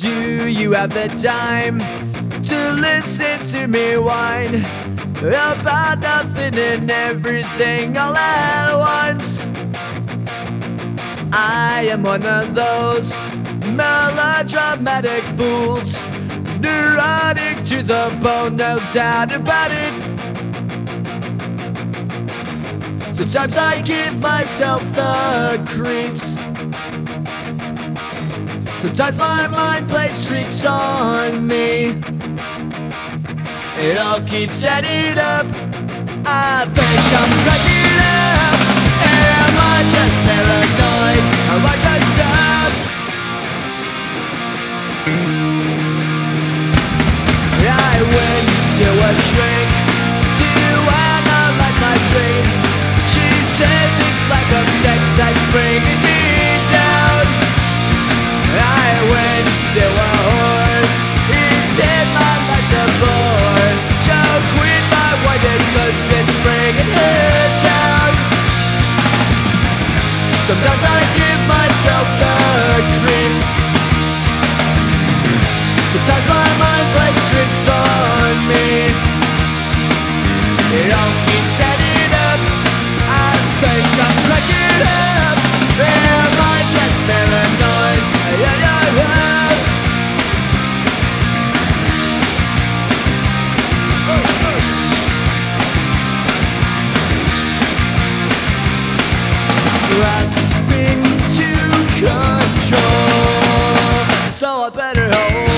Do you have the time to listen to me whine about nothing and everything all at once? I am one of those melodramatic fools, neurotic to the bone, no doubt about it. Sometimes I give myself the creeps. Sometimes my mind plays tricks on me. It all keeps adding up. I think I'm cracking up. Am I just paranoid? Am I just up? I went to a shrink to analyze my dreams. She says it's like a sex that's bringing me down. I went to a whore. He said my life's a bore. So quit my wedding 'cause it's bringing her down. Sometimes I give myself the creeps. Sometimes my mind plays tricks on me. It all keeps adding up. I think I'm cracking up. Am I just paranoid? Yeah, yeah, yeah. Grasping to control, so I better hold